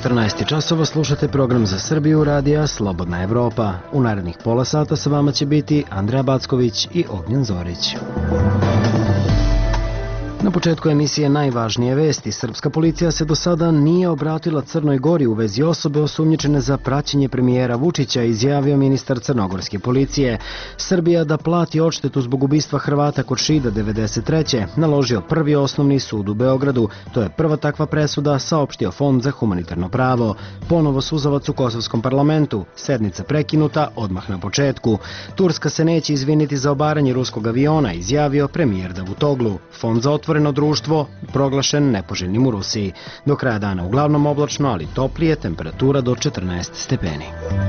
14 časova slušate program za Srbiju radija Slobodna Evropa. U narednih pola sata sa vama će biti Andreja Backović i Ognjen Zorić. Na početku emisije najvažnije vesti. Srpska policija se do sada nije obratila Crnoj Gori u vezi osobe osumnjičene za praćenje premijera Vučića, izjavio ministar crnogorske policije. Srbija da plati odštetu zbog ubistva Hrvata kod Šida 93. naložio Prvi osnovni sud u Beogradu. To je prva takva presuda, saopštio Fond za humanitarno pravo. Ponovo suzavac u Kosovskom parlamentu. Sednica prekinuta odmah na početku. Turska se neće izviniti za obaranje ruskog aviona, izjavio premijer Davutoglu. Fond za otvoreno društvo proglašen nepoželjnim u Rusiji. Do kraja dana uglavnom oblačno, ali toplije, temperatura do 14 stepeni.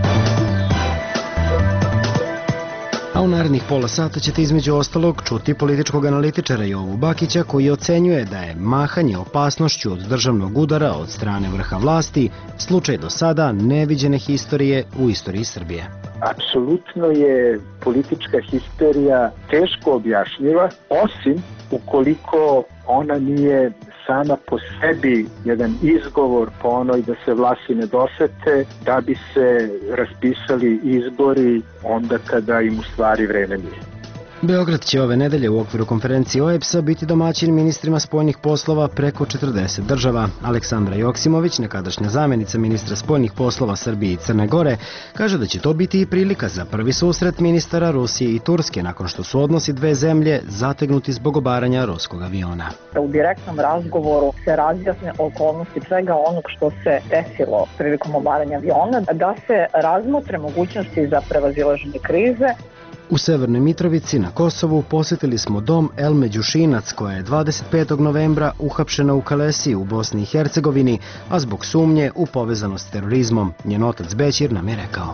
A u narednih pola sata ćete između ostalog čuti političkog analitičara Jovu Bakića, koji ocenjuje da je mahanje opasnošću od državnog udara od strane vrha vlasti slučaj do sada neviđene histerije u istoriji Srbije. Apsolutno je politička histerija teško objašnjiva, osim ukoliko ona nije sama po sebi jedan izgovor po onoj da se vlasti ne dosete, da bi se raspisali izbori onda kada im u stvari vreme nije. Beograd će ove nedelje u okviru konferencije OEBS-a biti domaćin ministrima spoljnih poslova preko 40 država. Aleksandra Joksimović, nekadašnja zamjenica ministra spoljnih poslova Srbije i Crne Gore, kaže da će to biti i prilika za prvi susret ministara Rusije i Turske nakon što su odnosi dve zemlje zategnuti zbog obaranja ruskog aviona. U direktnom razgovoru se razjasne okolnosti svega onog što se desilo prilikom obaranja aviona, da se razmotre mogućnosti za prevazilaženje krize. U Severnoj Mitrovici na Kosovu posjetili smo dom Elme Đušinac, koja je 25. novembra uhapšena u Kalesiji u Bosni i Hercegovini, a zbog sumnje u povezanost s terorizmom. Njen otac Bećir nam je rekao.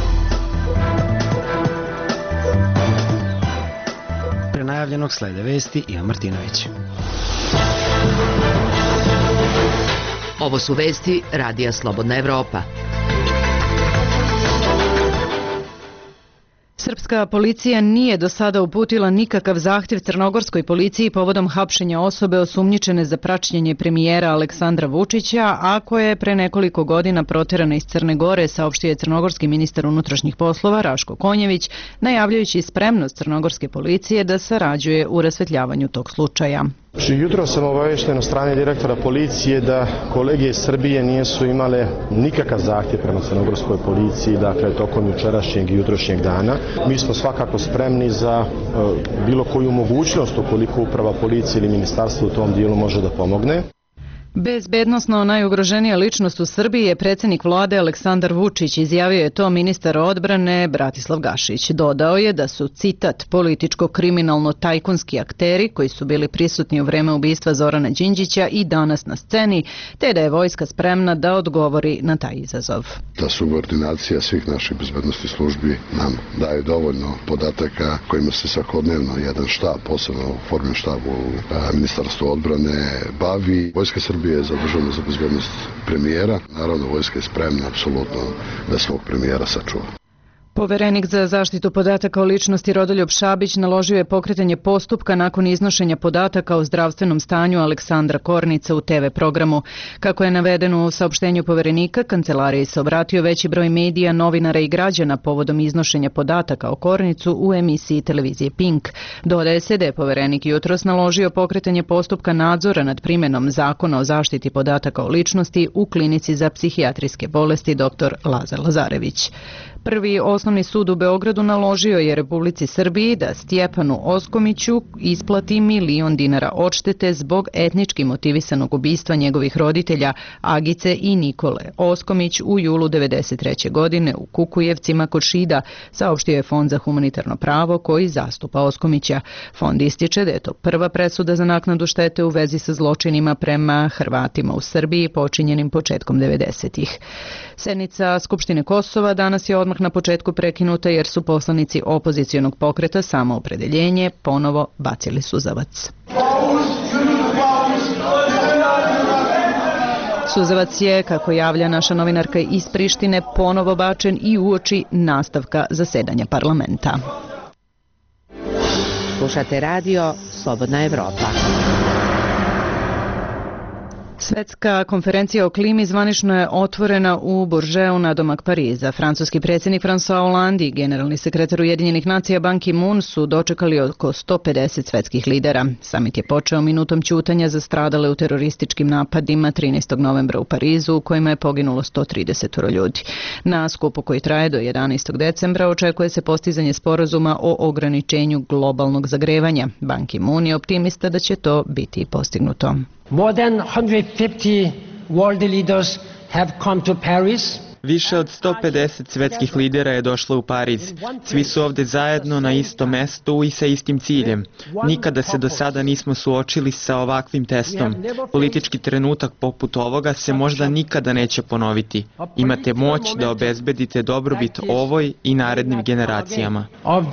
Pre najavljenog slede vesti Ivan Martinović. Ovo su vesti radija Slobodna Evropa. Srpska policija nije do sada uputila nikakav zahtjev crnogorskoj policiji povodom hapšenja osobe osumnjičene za praćenje premijera Aleksandra Vučića, a koja je pre nekoliko godina proterana iz Crne Gore, saopštio je crnogorski ministar unutrašnjih poslova Raško Konjević, najavljajući spremnost crnogorske policije da sarađuje u rasvetljavanju tog slučaja. Jutro sam obavešten od strane direktora policije da kolege iz Srbije nisu imale nikakav zahtjev prema crnogorskoj policiji, dakle tokom jučerašnjeg i jutrošnjeg dana. Mi smo svakako spremni za bilo koju mogućnost ukoliko uprava policije ili ministarstvo u tom dijelu može da pomogne. Bezbednosno najugroženija ličnost u Srbiji je predsjednik vlade Aleksandar Vučić, izjavio je to ministar odbrane Bratislav Gašić. Dodao je da su, citat, političko-kriminalno-tajkunski akteri koji su bili prisutni u vreme ubistva Zorana Đinđića i danas na sceni, te da je vojska spremna da odgovori na taj izazov. Ta subordinacija svih naših bezbednostnih službi nam daje dovoljno podataka kojima se svakodnevno jedan štab, posebno formin štab u Ministarstvu odbrane bavi. Vojska Srbije je zadužena za bezbednost premijera. Naravno, vojska je spremna apsolutno da svog premijera sačuva. Poverenik za zaštitu podataka o ličnosti Rodoljub Šabić naložio je pokretanje postupka nakon iznošenja podataka o zdravstvenom stanju Aleksandra Kornica u TV programu. Kako je navedeno u saopštenju Poverenika, kancelariji se obratio veći broj medija, novinara i građana povodom iznošenja podataka o Kornicu u emisiji televizije Pink. Dodaje se da je Poverenik jutros naložio pokretanje postupka nadzora nad primjenom Zakona o zaštiti podataka o ličnosti u klinici za psihijatrijske bolesti dr. Lazar Lazarević. Prvi osnovni sud u Beogradu naložio je Republici Srbiji da Stjepanu Oskomiću isplati $1 milion odštete zbog etnički motivisanog ubistva njegovih roditelja Agice i Nikole Oskomić u julu 1993. godine u Kukujevcima kod Šida, saopštio je Fond za humanitarno pravo koji zastupa Oskomića. Fond ističe da je to prva presuda za naknadu štete u vezi sa zločinima prema Hrvatima u Srbiji počinjenim početkom 90-ih. Sednica Skupštine Kosova danas je odmah na početku prekinuta jer su poslanici opozicionog pokreta Samoopredeljenje ponovo bacili suzavac. Suzavac je, kako javlja naša novinarka iz Prištine, ponovo bačen i uoči nastavka zasedanja parlamenta. Slušate radio Slobodna Evropa. Svetska konferencija o klimi zvanično je otvorena u Bourgeoisu nadomak Pariza. Francuski predsjednik François Hollande i generalni sekretar Ujedinjenih nacija Ban Ki-moon su dočekali oko 150 svetskih lidera. Samit je počeo minutom ćutanja za stradale u terorističkim napadima 13. novembra u Parizu, u kojima je poginulo 130 ljudi. Na skupu koji traje do 11. decembra očekuje se postizanje sporazuma o ograničenju globalnog zagrevanja. Ban Ki-moon je optimista da će to biti postignuto. More than 150 world leaders have come to Paris. Više od 150 svetskih lidera je došlo u Pariz. Svi su ovde zajedno na istom mestu i sa istim ciljem. Nikada se do sada nismo suočili sa ovakvim testom. Politički trenutak poput ovoga se možda nikada neće ponoviti. Imate moć da obezbedite dobrobit ovoj i narednim generacijama.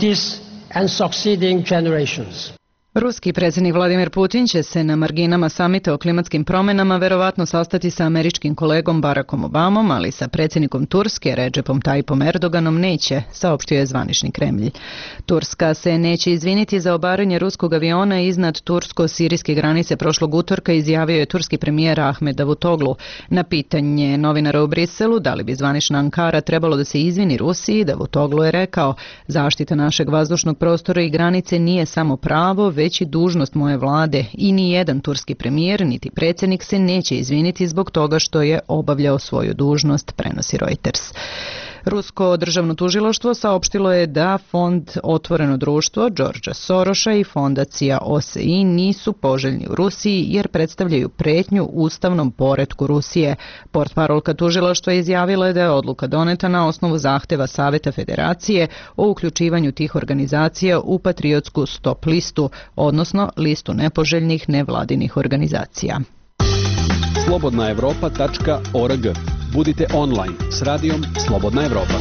Ruski predsjednik Vladimir Putin će se na marginama samita o klimatskim promjenama verovatno sastati sa američkim kolegom Barackom Obamom, ali sa predsjednikom Turske Recepom Tayyipom Erdoganom neće, saopštio je zvanični Kremlj. Turska se neće izviniti za obaranje ruskog aviona iznad tursko-sirijske granice prošlog utorka, izjavio je turski premijer Ahmed Davutoglu. Na pitanje novinara u Briselu da li bi zvanična Ankara trebalo da se izvini Rusiji, Davutoglu je rekao: zaštita našeg vazdušnog prostora i granice nije samo pravo, već i dužnost moje vlade i ni jedan turski premijer niti predsjednik se neće izviniti zbog toga što je obavljao svoju dužnost, prenosi Reuters. Rusko državno tužilaštvo saopštilo je da fond Otvoreno društvo Đorđa Soroša i fondacija OSI nisu poželjni u Rusiji jer predstavljaju pretnju ustavnom poretku Rusije. Portparolka tužilaštva izjavila je da je odluka doneta na osnovu zahteva Saveta Federacije o uključivanju tih organizacija u patriotsku stop listu, odnosno listu nepoželjnih nevladinih organizacija. slobodnaevropa.org. Budite online s radijom Slobodna Evropa.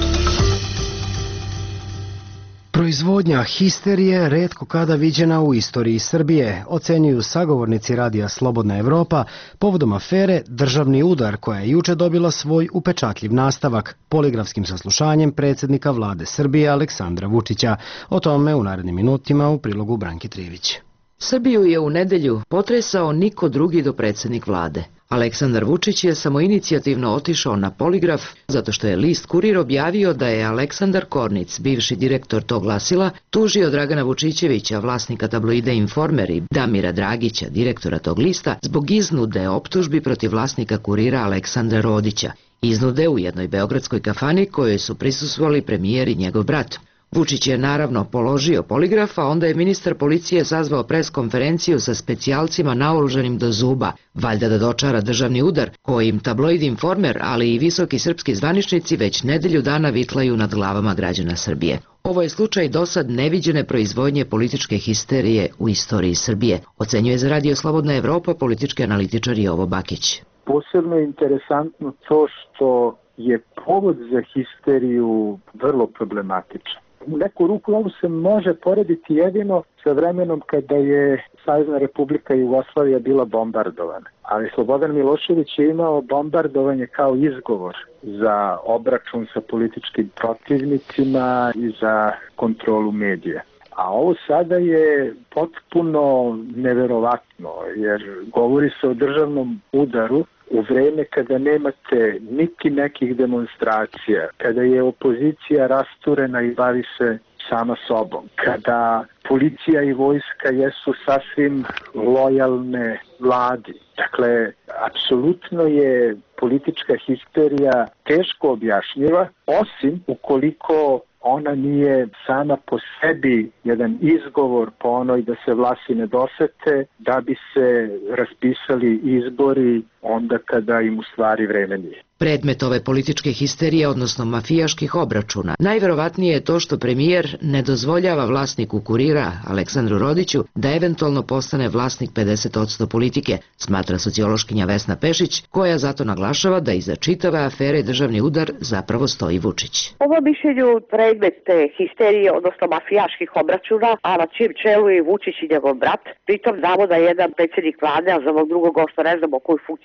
Proizvodnja histerije retko kada viđena u istoriji Srbije, ocenjuju sagovornici radija Slobodna Evropa povodom afere Državni udar, koja je juče dobila svoj upečatljiv nastavak poligrafskim saslušanjem predsjednika vlade Srbije Aleksandra Vučića. O tome u narednim minutima u prilogu Branke Trivić. Srbiju je u nedelju potresao niko drugi do predsjednik vlade. Aleksandar Vučić je samoinicijativno otišao na poligraf zato što je list Kurir objavio da je Aleksandar Kornic, bivši direktor tog glasila, tužio Dragana Vučićevića, vlasnika tabloida Informer, i Damira Dragića, direktora tog lista, zbog iznude optužbi protiv vlasnika Kurira Aleksandra Rodića. Iznude u jednoj beogradskoj kafani kojoj su prisustvovali premijer i njegov brat. Vučić je naravno položio poligraf, a onda je ministar policije sazvao preskonferenciju sa specijalcima naoružanim do zuba, valjda da dočara državni udar, kojim tabloid Informer, ali i visoki srpski zvaničnici već nedelju dana vitlaju nad glavama građana Srbije. Ovo je slučaj dosad neviđene proizvodnje političke histerije u istoriji Srbije, ocenjuje za radio Slobodna Evropa politički analitičar Jovo Bakić. Posebno je interesantno to što je povod za histeriju vrlo problematičan. U neku ruku ovo se može porediti jedino sa vremenom kada je Savezna Republika Jugoslavija bila bombardovana. Ali Slobodan Milošević je imao bombardovanje kao izgovor za obračun sa političkim protivnicima i za kontrolu medija. A ovo sada je potpuno neverovatno, jer govori se o državnom udaru u vreme kada nemate niti nekih demonstracija, kada je opozicija rasturena i bavi se sama sobom, kada policija i vojska jesu sasvim lojalne vladi. Dakle, apsolutno je politička histerija teško objašnjiva, osim ukoliko ona nije sama po sebi jedan izgovor po onoj da se vlasi ne dosete, da bi se raspisali izbori onda kada im u stvari vreme nije. Predmet ove političke histerije, odnosno mafijaških obračuna, najverovatnije je to što premijer ne dozvoljava vlasniku Kurira, Aleksandru Rodiću, da eventualno postane vlasnik 50% politike, smatra sociološkinja Vesna Pešić, koja zato naglašava da iza čitave afere Državni udar zapravo stoji Vučić. Ovo mišljenju predmet te histerije, odnosno mafijaških obračuna, a na čijem čelu je Vučić i njegov brat. Pritom znamo da je jedan predsjednik vlade, a za ovog drugog što ne znamo koju funkciju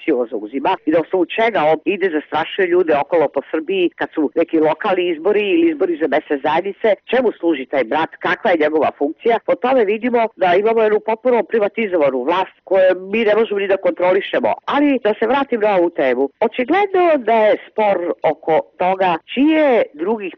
poziciju zauzima i da osnovu čega on ide zastrašuje ljude okolo po Srbiji kad su neki lokalni izbori ili izbori za mesne zajednice, čemu služi taj brat, kakva je njegova funkcija. Po tome vidimo da imamo jednu potpuno privatizovanu vlast koju mi ne možemo ni da kontrolišemo. Ali da se vratim na ovu temu. Očigledno da je spor oko toga čije je drugih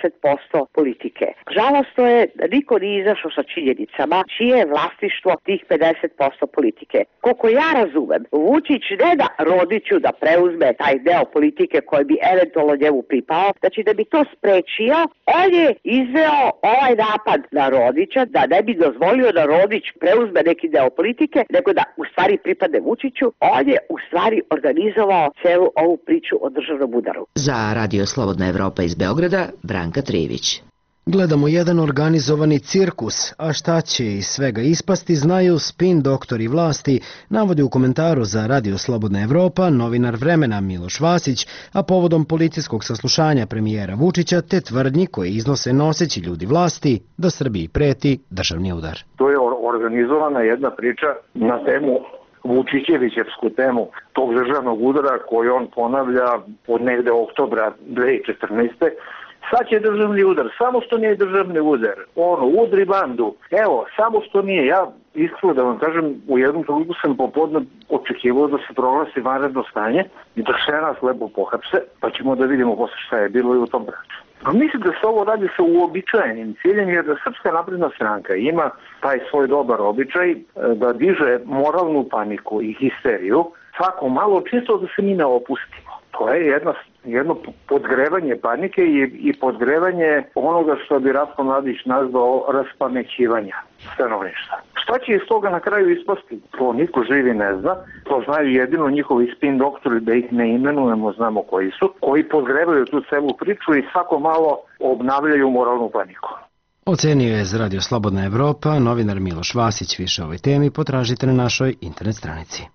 50% politike. Žalostno je da niko nije izašao sa činjenicama čije je vlasništvo tih 50% politike. Koliko ja razumem, Vučić ne da Rodiću da preuzme taj deo politike koji bi eventualno njemu pripao, znači da bi to sprečio, on je izveo ovaj napad na Rodića da ne bi dozvolio da Rodić preuzme neki deo politike, nego da u stvari pripadne Vučiću. On je u stvari organizovao celu ovu priču o državnom udaru. Za Radio Slobodna Evropa iz Beograda, Branka Trijević. Gledamo jedan organizovani cirkus, a šta će iz svega ispasti znaju spin doktori vlasti, navodi u komentaru za Radio Slobodna Evropa novinar Vremena Miloš Vasić, a povodom policijskog saslušanja premijera Vučića te tvrdnji koje iznose noseći ljudi vlasti da Srbiji preti državni udar. To je organizovana jedna priča na temu Vučićevićevsku temu tog državnog udara koju on ponavlja od negde oktobra 2014. Sad će državni udar, samo što nije državni udar, udri bandu, evo, samo što nije, ja iskreno da vam kažem, u jednom trenutku sam popodne očekivao da se proglasi vanredno stanje i da sve nas lepo pohapse, pa ćemo da vidimo posle šta je bilo i u tom braću. Mislim da se ovo radi sa uobičajenim ciljem, jer da Srpska napredna stranka ima taj svoj dobar običaj da diže moralnu paniku i histeriju, svako malo čisto da se mi ne opustimo. To je jedno podgrevanje panike i podgrevanje onoga što bi Ratko Mladić nazvao raspamećivanja stanovništva. Šta će iz toga na kraju ispasti? To niko živi ne zna. To znaju jedino njihovi spin doktori, da ih ne imenujemo, znamo koji su, koji podgrevaju tu celu priču i svako malo obnavljaju moralnu paniku. Ocenio je za Radio Slobodna Evropa novinar Miloš Vasić. Više o ovoj temi potražite na našoj internet stranici.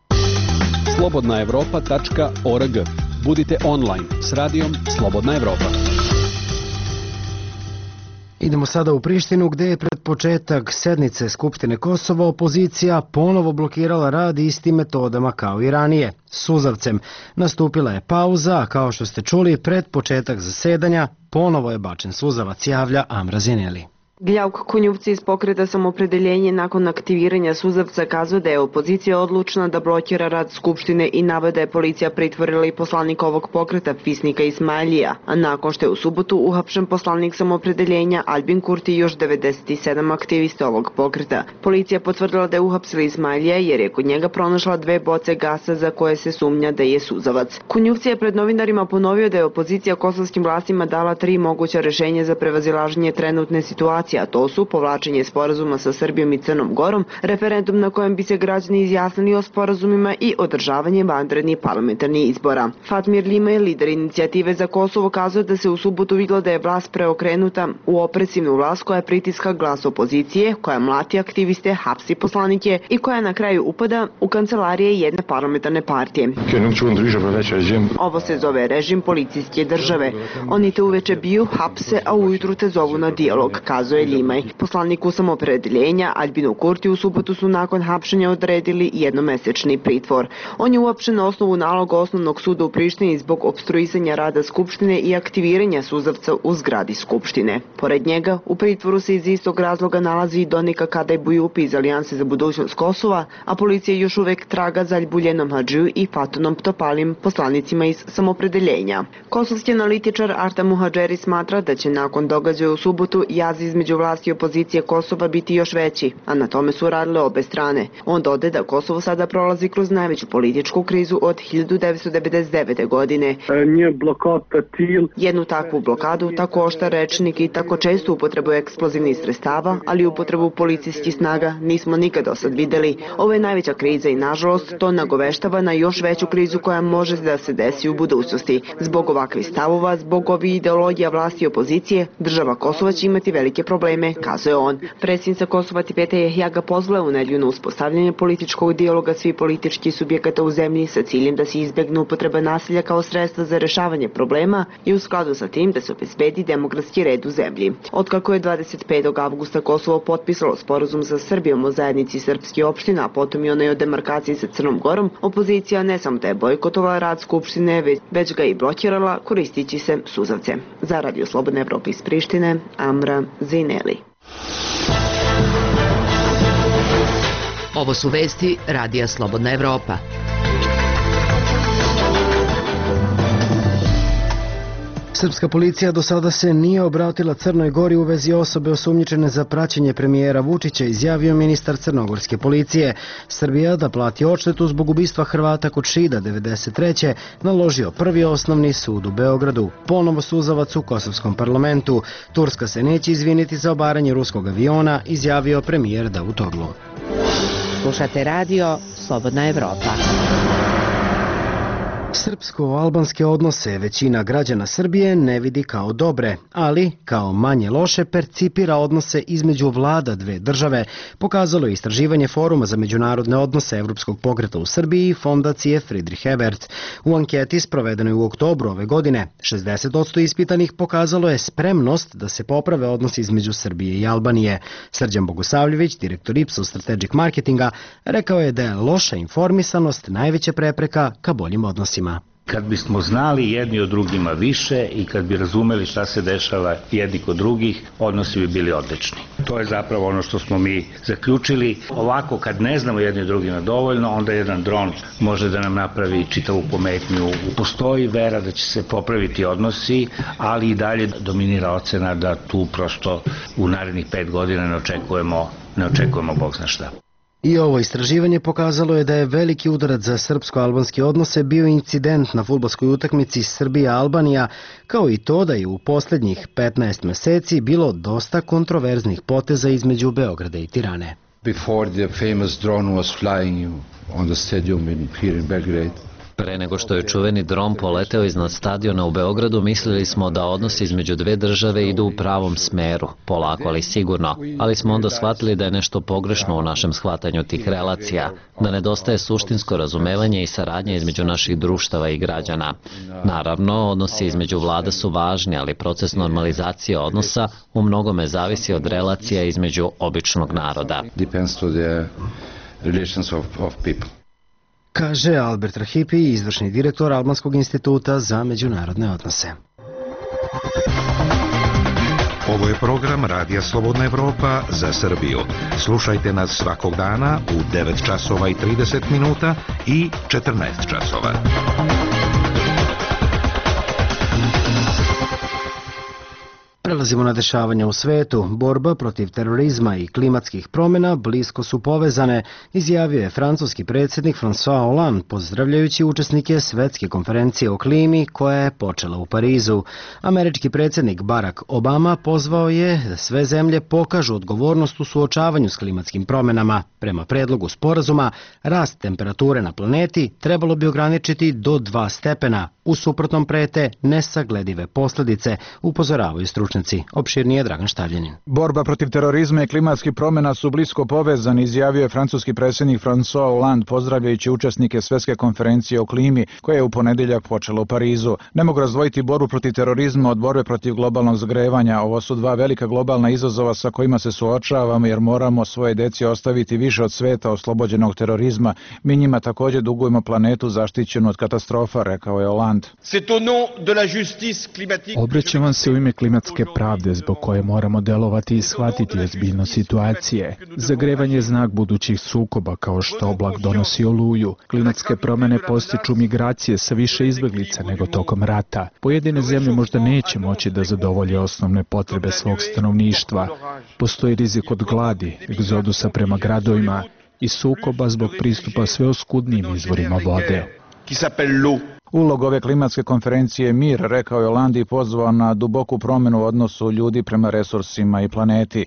slobodnaevropa.org. Budite online s radijom Slobodna Evropa. Idemo sada u Prištinu gde je pred početak sednice Skupštine Kosova opozicija ponovo blokirala rad istim metodama kao i ranije, suzavcem. Nastupila je pauza, a kao što ste čuli, pred početak zasedanja ponovo je bačen suzavac, javlja Amra Zineli. Gljauk Konjuvci iz pokreta Samopredeljenje nakon aktiviranja suzavca kazao da je opozicija odlučna da blokira rad Skupštine i navode da je policija pritvorila i poslanika ovog pokreta Fisnika Ismailija, a nakon što je u subotu uhapšen poslanik Samopredeljenja Albin Kurti i još 97 aktivista ovog pokreta. Policija potvrdila da je uhapsila Ismailija jer je kod njega pronašla 2 boce gasa za koje se sumnja da je suzavac. Konjuvci je pred novinarima ponovio da je opozicija kosovskim vlastima dala 3 moguća rešenja za prevazilaženje trenutne situacije, a to su povlačenje sporazuma sa Srbijom i Crnom Gorom, referendum na kojem bi se građani izjasnili o sporazumima i održavanje vanrednih parlamentarnih izbora. Fatmir Limaj, lider inicijative za Kosovo, kazao da se u subotu vidjelo da je vlast preokrenuta u opresivnu vlast koja pritiska glas opozicije, koja mlati aktiviste, hapsi poslanike i koja na kraju upada u kancelarije jedne parlamentarne partije. Ovo se zove režim policijske države. Oni te uveče biju, hapse, a ujutru te zovu na dijalog, kazuje Limaj. Poslaniku Samopredeljenja Albinu Kurti u subotu su nakon hapšenja odredili jednomesečni pritvor. On je uopšten na osnovu naloga Osnovnog suda u Prištini zbog opstruisanja rada Skupštine i aktiviranja suzavca u zgradi Skupštine. Pored njega, u pritvoru se iz istog razloga nalazi i Donika Kadaj Bujupi iz Alijanse za budućnost Kosova, a policija još uvek traga za Ljubuljenom Hadžiju i Fatunom Ptopalim, poslanicima iz Samopredeljenja. Kosovski analitičar Arta Muhadžeri smatra da će nakon događaja u subotu jaz između vlasti i opozicije Kosova biti još veći, a na tome su radile obe strane. On dode da Kosovo sada prolazi kroz najveću političku krizu od 1999. godine. Jednu takvu blokadu, tako oštar rečnik i tako čestu upotrebu eksplozivnih sredstava, ali upotrebu policijskih snaga nismo nikad do sad videli. Ovo je najveća kriza i nažalost to nagoveštava na još veću krizu koja može da se desi u budućnosti. Zbog ovakvih stavova, zbog ovih ideologija vlasti i opozicije, država Kosova će imati velike probleme probleme, kazuje on. Predsjednica Kosova Tipeta Jehja pozvala u nedjelju na uspostavljanje političkog dijaloga svih političkih subjekata u zemlji sa ciljem da se izbjegne upotreba nasilja kao sredstva za rješavanje problema i u skladu sa tim da se obezbedi demokratski red u zemlji. Otkako je 25. avgusta Kosovo potpisalo sporazum sa Srbijom o zajednici srpskih opština, a potom i onaj o demarkaciji sa Crnom Gorom, opozicija ne samo da je bojkotovala rad Skupštine, već ga i blokirala koristići se suzavce. Za Radio Slobodna Evropa iz Prištine, Amra Zineli. Ovo su vesti Radija Slobodna Evropa. Srpska policija do sada se nije obratila Crnoj Gori u vezi osobe osumnjičene za praćenje premijera Vučića, izjavio ministar crnogorske policije. Srbija da plati odštetu zbog ubistva Hrvata kod Šida 93. naložio Prvi osnovni sud u Beogradu. Ponovo suzavac u kosovskom parlamentu. Turska se neće izviniti za obaranje ruskog aviona, izjavio premijer Davutoglu. Slušate radio Slobodna Evropa. Srpsko-albanske odnose većina građana Srbije ne vidi kao dobre, ali kao manje loše percipira odnose između vlada dve države, pokazalo je istraživanje Foruma za međunarodne odnose Evropskog pokreta u Srbiji i fondacije Friedrich Ebert. U anketi sprovedenoj u oktobru ove godine, 60% ispitanih pokazalo je spremnost da se poprave odnosi između Srbije i Albanije. Srđan Bogosavljević, direktor Ipsos Strategic Marketinga, rekao je da je loša informisanost najveća prepreka ka boljim odnosima. Kad bismo znali jedni od drugima više i kad bi razumeli šta se dešava jedni kod drugih, odnosi bi bili odlični. To je zapravo ono što smo mi zaključili. Ovako, kad ne znamo jedni od drugima dovoljno, onda jedan dron može da nam napravi čitavu pometnju. Postoji vera da će se popraviti odnosi, ali i dalje dominira ocena da tu prosto u narednih 5 godina ne očekujemo Bog zna šta. I ovo istraživanje pokazalo je da je veliki udarac za srpsko-albanske odnose bio incident na fudbalskoj utakmici Srbija-Albanija, kao i to da je u posljednjih 15 meseci bilo dosta kontroverznih poteza između Beograda i Tirane. Before the famous drone was flying on the stadium here in Belgrade. Pre nego što je čuveni dron poleteo iznad stadiona u Beogradu, mislili smo da odnosi između dve države idu u pravom smeru, polako ali sigurno, ali smo onda shvatili da je nešto pogrešno u našem shvatanju tih relacija, da nedostaje suštinsko razumevanje i saradnja između naših društava i građana. Naravno, odnosi između vlada su važni, ali proces normalizacije odnosa u mnogome zavisi od relacija između običnog naroda. Kaže Albert Rahipi, izvršni direktor Albanskog instituta za međunarodne odnose. Ovo je program Radija Slobodna Evropa za Srbiju. Slušajte nas svakog dana u 9 časova i 30 minuta i 14 časova. Prelazimo na dešavanja u svetu. Borba protiv terorizma i klimatskih promjena blisko su povezane, izjavio je francuski predsjednik François Hollande, pozdravljajući učesnike Svetske konferencije o klimi koja je počela u Parizu. Američki predsjednik Barack Obama pozvao je da sve zemlje pokažu odgovornost u suočavanju s klimatskim promjenama. Prema predlogu sporazuma, rast temperature na planeti trebalo bi ograničiti do 2 stepena. U suprotnom prete nesagledive posljedice, upozoravaju stručnjaci. Opširnije Dragan Štavljanin. Borba protiv terorizma i klimatskih promjena su blisko povezani, izjavio je francuski predsjednik François Hollande, pozdravljajući učesnike Svetske konferencije o klimi koja je u ponedjeljak počela u Parizu. Ne mogu razdvojiti borbu protiv terorizma od borbe protiv globalnog zagrevanja. Ovo su dva velika globalna izazova sa kojima se suočavamo jer moramo svoje deci ostaviti više od sveta oslobođenog terorizma. Mi njima također dugujemo planetu zaštićenu od katastrofa, rekao je Hollande. Obraćam vam se u ime klimatske pravde zbog koje moramo delovati i shvatiti ozbiljnost situacije. Zagrevanje je znak budućih sukoba kao što oblak donosi oluju. Klimatske promjene postiču migracije sa više izbjeglica nego tokom rata. Pojedine zemlje možda neće moći da zadovolje osnovne potrebe svog stanovništva. Postoji rizik od gladi, egzodusa prema gradovima i sukoba zbog pristupa sve oskudnijim izvorima vode. Ulog ove klimatske konferencije je mir, rekao je Hollande i pozvao na duboku promjenu u odnosu ljudi prema resursima i planeti.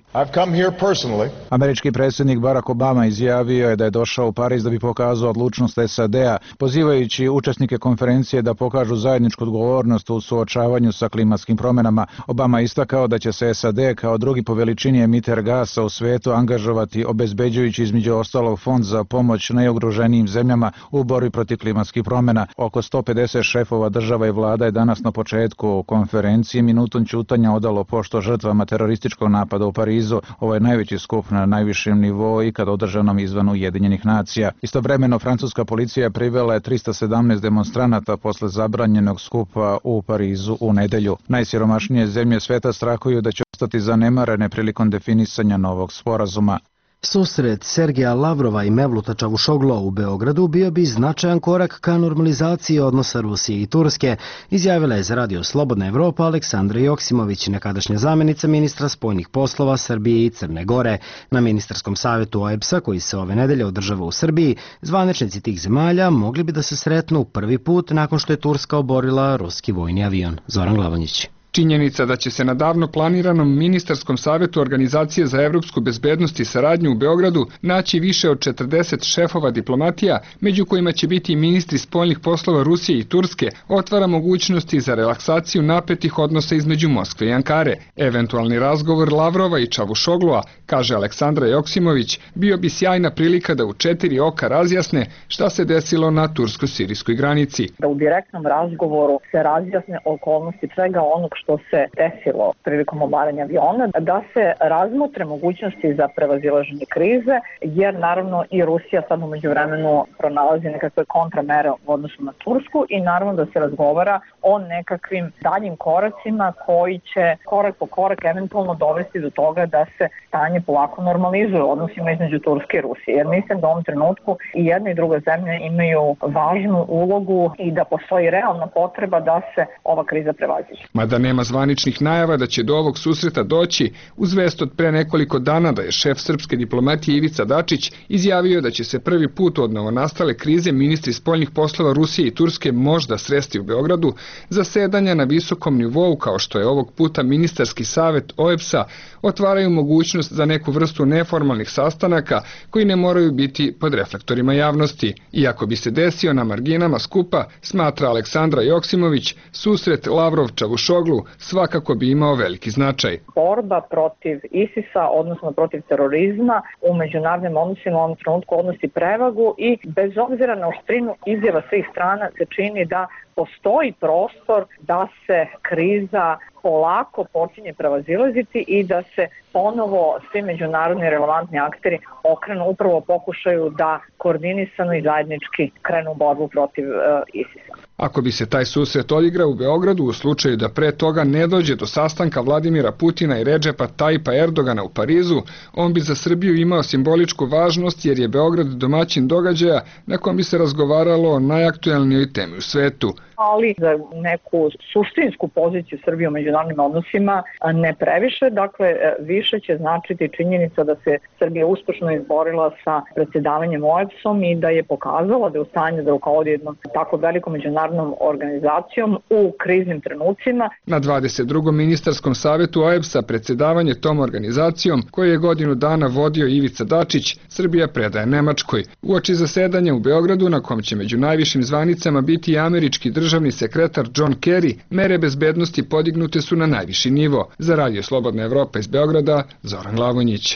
Američki predsjednik Barack Obama izjavio je da je došao u Pariz da bi pokazao odlučnost SAD-a, pozivajući učesnike konferencije da pokažu zajedničku odgovornost u suočavanju sa klimatskim promjenama. Obama istakao da će se SAD kao drugi po veličini emiter gasa u svijetu angažovati obezbeđujući između ostalog fond za pomoć najugroženijim zemljama u borbi protiv klimatskih promjena. Oko 150 šefova država i vlada je danas na početku konferencije minutom ćutanja odalo pošto žrtvama terorističkog napada u Parizu. Ovo je najveći skup na najvišem nivou ikad održanom izvan Ujedinjenih nacija. Istovremeno francuska policija privela je 317 demonstranata posle zabranjenog skupa u Parizu u nedelju. Najsiromašnije zemlje sveta strahuju da će ostati zanemarene prilikom definisanja novog sporazuma. Susret Sergeja Lavrova i Mevluta Čavušoglu u Beogradu bio bi značajan korak ka normalizaciji odnosa Rusije i Turske, izjavila je za Radio Slobodna Evropa Aleksandra Joksimović, nekadašnja zamjenica ministra spoljnih poslova Srbije i Crne Gore. Na ministarskom savjetu OEBS-a, koji se ove nedelje održava u Srbiji, zvaničnici tih zemalja mogli bi da se sretnu prvi put nakon što je Turska oborila ruski vojni avion. Zoran Glavonjić. Činjenica da će se na davno planiranom ministarskom savjetu Organizacije za evropsku bezbednost i saradnju u Beogradu naći više od 40 šefova diplomatija, među kojima će biti ministri spoljnih poslova Rusije i Turske, otvara mogućnosti za relaksaciju napetih odnosa između Moskve i Ankare. Eventualni razgovor Lavrova i Čavušoglua, kaže Aleksandra Joksimović, bio bi sjajna prilika da u 4 oka razjasne šta se desilo na tursko-sirijskoj granici. Da u direktnom razgovoru se razjasne okolnosti svega onog što se desilo prilikom obaranja aviona, da se razmotre mogućnosti za prevazilaženje krize, jer naravno i Rusija sad u međuvremenu pronalazi nekakve kontramere u odnosu na Tursku i naravno da se razgovara o nekakvim daljim koracima koji će korak po korak eventualno dovesti do toga da se stanje polako normalizuje u odnosima između Turske i Rusije. Jer mislim da u ovom trenutku i jedna i druga zemlja imaju važnu ulogu i da postoji realna potreba da se ova kriza prevaziđe. Mada nema zvaničnih najava da će do ovog susreta doći, uz vest od pre nekoliko dana da je šef srpske diplomatije Ivica Dačić izjavio da će se prvi put od novonastale krize ministri spoljnih poslova Rusije i Turske možda sresti u Beogradu, zasedanja na visokom nivou kao što je ovog puta ministarski savjet OEBS-a otvaraju mogućnost za neku vrstu neformalnih sastanaka koji ne moraju biti pod reflektorima javnosti. Iako bi se desio na marginama skupa, smatra Aleksandra Joksimović, susret Lavrov-Čavušoglu svakako bi imao veliki značaj. Borba protiv ISIS-a, odnosno protiv terorizma, u međunarodnim odnosima u ovom trenutku odnosi prevagu i bez obzira na oštrinu izjava svih strana se čini da postoji prostor da se kriza polako počinje prevazilaziti i da se ponovo svi međunarodni relevantni akteri okrenu upravo pokušaju da koordinisano i zajednički krenu borbu protiv ISIS-a. Ako bi se taj susret odigrao u Beogradu u slučaju da pre toga ne dođe do sastanka Vladimira Putina i Redžepa Tajipa Erdogana u Parizu, on bi za Srbiju imao simboličku važnost jer je Beograd domaćin događaja na kom bi se razgovaralo o najaktuelnijoj temi u svetu. Ali za neku suštinsku poziciju Srbije u međunarodnim odnosima ne previše, dakle više će značiti činjenica da se Srbija uspešno izborila sa predsjedavanjem OEBS-om i da je pokazala da je u stanju da rukovodi jednom tako velikom međunarodnom organizacijom u kriznim trenucima. Na 22. ministarskom savjetu OEBS-a predsjedavanje tom organizacijom, koju je godinu dana vodio Ivica Dačić, Srbija predaje Nemačkoj. Uoči zasedanja u Beogradu, na kom će među najvišim zvanicama biti i američki državni sekretar John Kerry, mere bezbednosti podignute su na najviši nivo. Za Radio Slobodna Evropa iz Beograda, Zoran Glavonjić.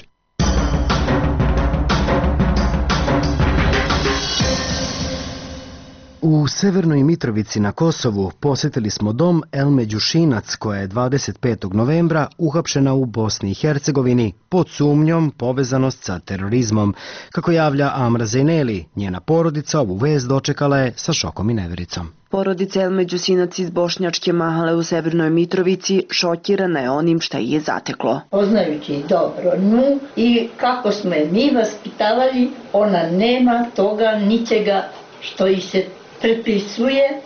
U Severnoj Mitrovici na Kosovu posjetili smo dom Elme Đušinac, koja je 25. novembra uhapšena u Bosni i Hercegovini pod sumnjom povezanost sa terorizmom. Kako javlja Amra Zejneli, njena porodica ovu vest dočekala je sa šokom i nevericom. Porodica Elme Đusinac iz Bošnjačke Mahale u Severnoj Mitrovici šokirana je onim šta je zateklo. Poznajući dobro nju i kako smo je mi vaspitavali, ona nema toga ničega što ih se prepisuje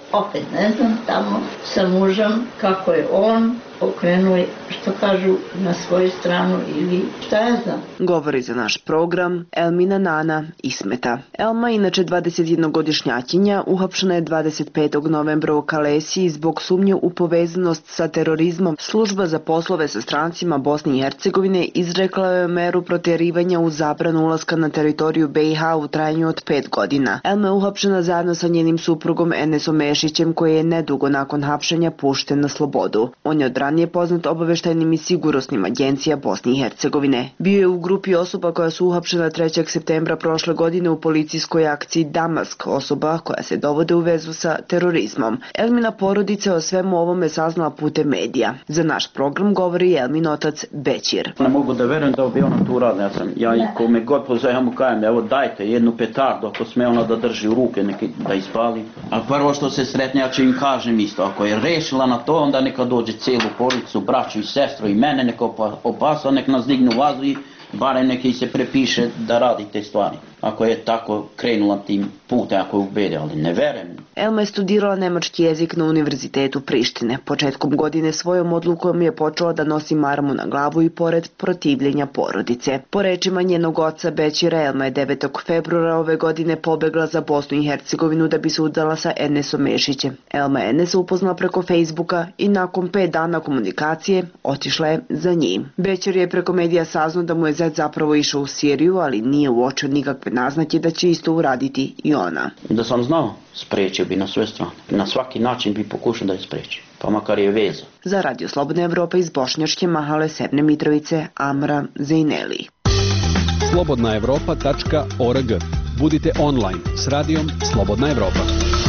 opet ne znam, tamo sa mužem, kako je on okrenuo, što kažu, na svoju stranu ili šta ja znam. Govori za naš program Elmina Nana Ismeta. Elma, inače 21-godišnjakinja, uhapšena je 25. novembra u Kalesiji zbog sumnje u povezanost sa terorizmom. Služba za poslove sa strancima Bosne i Hercegovine izrekla je meru protjerivanja u zabranu ulaska na teritoriju BiH u trajanju od 5 godina. Elma je uhapšena zajedno sa njenim suprugom Enesom Mešićem, koji je nedugo nakon hapšenja pušten na slobodu. On je od ranije poznat obaveštajnim i sigurnosnim agencija Bosne i Hercegovine. Bio je u grupi osoba koja su uhapšena 3. septembra prošle godine u policijskoj akciji Damask, osoba koja se dovode u vezu sa terorizmom. Elmina porodica o svemu ovome saznala putem medija. Za naš program govori Elmin otac Bećir. Ne mogu da verujem da bi ona to uradila. Ja i kome god pozove, mu kajem, evo dajte jednu petardu, ako sme ona da drži u ruke, da ispali. A prvo što se sretne, ja ću im kažem isto, ako je rešila na to, onda neka dođe celu porodicu, braću i sestru i mene, neka opasa, nek nas dignu vazu i barem neki se prepiše da radi te stvari. Ako je tako krenula tim putem, ako je ubede, ali ne verujem. Elma je studirala nemački jezik na Univerzitetu Prištine. Početkom godine svojom odlukom je počela da nosi marmu na glavu i pored protivljenja porodice. Po rečima njenog oca Bećira, Elma je 9. februara ove godine pobegla za Bosnu i Hercegovinu da bi se udala sa Enesom Mešićem. Elma je Enesa upoznala preko Facebooka i nakon 5 dana komunikacije otišla je za njim. Bećir je preko medija saznao da mu je zet zapravo išao u Siriju, ali nije uočio nikakve naznake da će isto uraditi i ona. Da sam znao, sprečio bi na sve strane. Na svaki način bi pokušao da je spreči, pa makar je veza. Za Radio Slobodna Evropa iz Bošnjačke Mahale Sevne Mitrovice, Amra Zejneli. slobodnaevropa.org. Budite online s radijom Slobodna Evropa.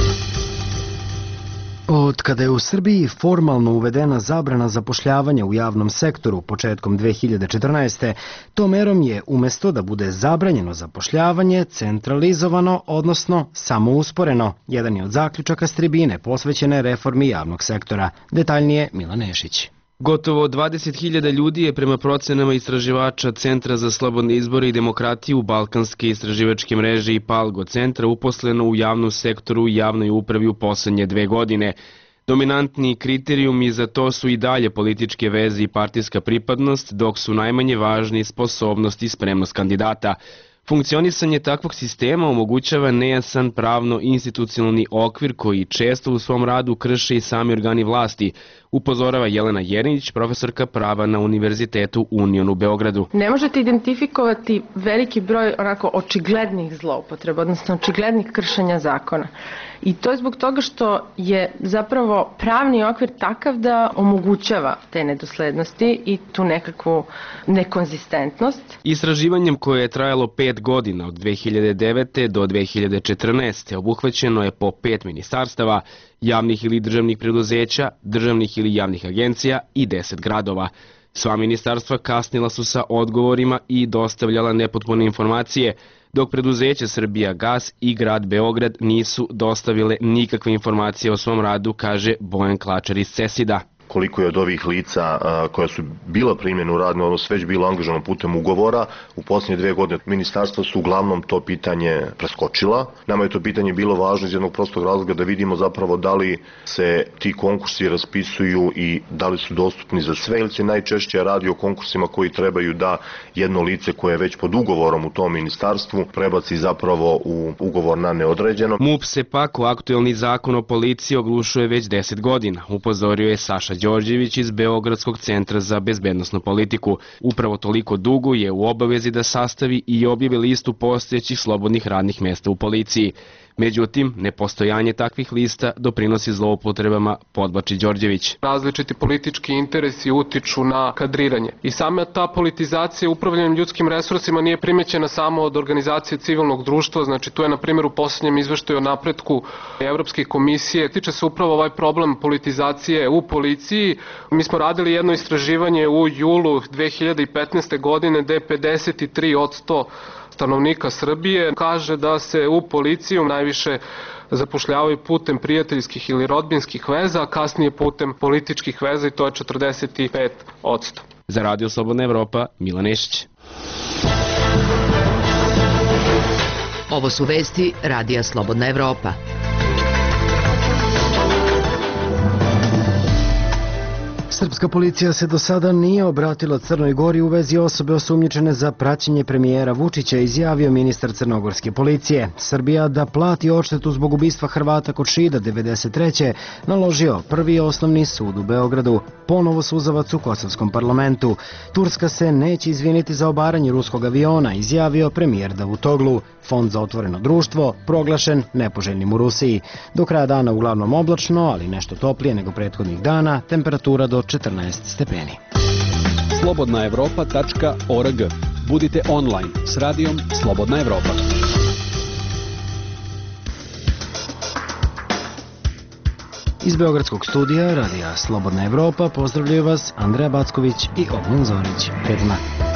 Od kada je u Srbiji formalno uvedena zabrana zapošljavanja u javnom sektoru početkom 2014. tom merom je, umjesto da bude zabranjeno zapošljavanje, centralizovano, odnosno samousporeno. Jedan je od zaključaka s tribine posvećene reformi javnog sektora. Detaljnije Milan Nešić. Gotovo 20.000 ljudi je prema procenama istraživača Centra za slobodne izbore i demokratiju u Balkanske istraživačke mreže i Palgo centra uposleno u javnom sektoru i javnoj upravi u poslednje 2 godine. Dominantni kriterijumi za to su i dalje političke veze i partijska pripadnost, dok su najmanje važni sposobnost i spremnost kandidata. Funkcionisanje takvog sistema omogućava nejasan pravno-institucionalni okvir koji često u svom radu krše i sami organi vlasti, upozorava Jelena Jerinić, profesorka prava na Univerzitetu Union u Beogradu. Ne možete identifikovati veliki broj onako očiglednih zloupotreba, odnosno očiglednih kršenja zakona. I to je zbog toga što je zapravo pravni okvir takav da omogućava te nedoslednosti i tu nekakvu nekonzistentnost. Istraživanjem koje je trajalo 5 godina od 2009. do 2014. obuhvaćeno je po 5 ministarstava, javnih ili državnih preduzeća, državnih ili javnih agencija i 10 gradova. Sva ministarstva kasnila su sa odgovorima i dostavljala nepotpune informacije, dok preduzeće Srbijagas i grad Beograd nisu dostavile nikakve informacije o svom radu, kaže Bojan Klačar iz CESID-a. Koliko je od ovih lica koja su bila primljena u radni odnos već bilo angažovano putem ugovora. U posljednje 2 godine ministarstva su uglavnom to pitanje preskočila. Nama je to pitanje bilo važno iz jednog prostog razloga da vidimo zapravo da li se ti konkursi raspisuju i da li su dostupni za sve, ili se najčešće radi o konkursima koji trebaju da jedno lice koje je već pod ugovorom u tom ministarstvu prebaci zapravo u ugovor na neodređeno. MUP se pak u aktuelni zakon o policiji oglušuje već 10 godina, upozorio je Saša Đorđević iz Beogradskog centra za bezbednosnu politiku. Upravo toliko dugo je u obavezi da sastavi i objavi listu postojećih slobodnih radnih mesta u policiji. Međutim, nepostojanje takvih lista doprinosi zloupotrebama, podvlači Đorđević. Različiti politički interesi utiču na kadriranje. I sama ta politizacija upravljanjem ljudskim resursima nije primećena samo od organizacije civilnog društva, znači tu je na primjer u posljednjem izveštaju o napretku Evropske komisije. Tiče se upravo ovaj problem politizacije u policiji. Mi smo radili jedno istraživanje u julu 2015. godine gde 53% stanovnika Srbije kaže da se u policiju najviše zapošljavaju putem prijateljskih ili rodbinskih veza, a kasnije putem političkih veza i to je 45%. Za Radio Slobodna Evropa, Milan Nešić. Ovo su vesti Radija Slobodna Evropa. Srpska policija se do sada nije obratila Crnoj Gori u vezi osobe osumnjičene za praćenje premijera Vučića, izjavio ministar crnogorske policije. Srbija da plati odštetu zbog ubistva Hrvata kod Šida 93. naložio Prvi osnovni sud u Beogradu. Ponovo suzavac u kosovskom parlamentu. Turska se neće izviniti za obaranje ruskog aviona, izjavio premijer Davutoglu. Fond za otvoreno društvo proglašen nepoželjnim u Rusiji. Do kraja dana uglavnom oblačno, ali nešto toplije nego prethodnih dana, temperatura do 14 stepeni. Slobodnaevropa.org. Budite online s radijom Slobodna Evropa. Iz Beogradskog studija radija Slobodna Evropa pozdravljaju vas Andreja Backović i Ognjen Zorić. Prijetno.